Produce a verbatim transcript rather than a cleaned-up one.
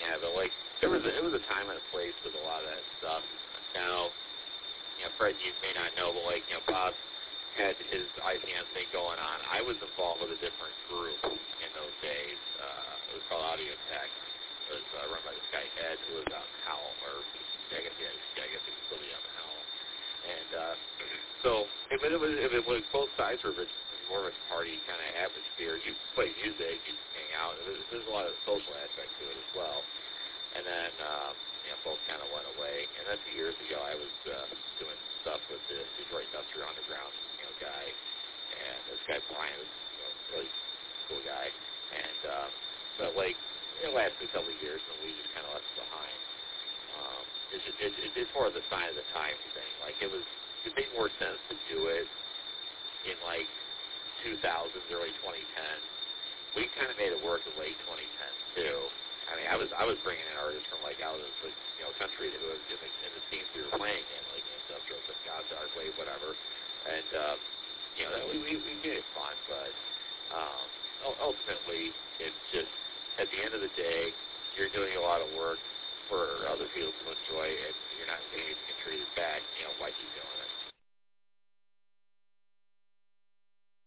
have it. Like there was a, it was a time and a place with a lot of that stuff. Now, you know, Fred, you may not know, but like you know, Bob had his I C M thing going on. I was involved with a different group in those days. Uh, it was called Audio Tech. It was uh, run by this guy Ed, who was out in Howell, or I guess yeah, I guess he was still out in Howell. And uh, so, if it was, if it was both sides were more of a party kind of atmosphere, you play music, you hang out. There's, there's a lot of social aspect to it as well. And then, um, you know, both kind of went away. And then two years ago, I was uh, doing stuff with the Detroit Industrial Underground, you know, guy. And this guy Brian was you know, a really cool guy. And um, but like it lasted a couple of years, and we just kind of left it behind. Um, it's just it, it, it's more of the sign of the times thing. Like it was, it made more sense to do it in like two thousands, early twenty tens. We kind of made it work in late twenty ten too. I mean, I was I was bringing in artists from like out of the you know country that was in the, in the scenes we were playing in, like Industrial, God, Dark Wave, whatever. And um, you know, we we, we made it fun, but um, ultimately, it's just at the end of the day, you're doing a lot of work for other people to enjoy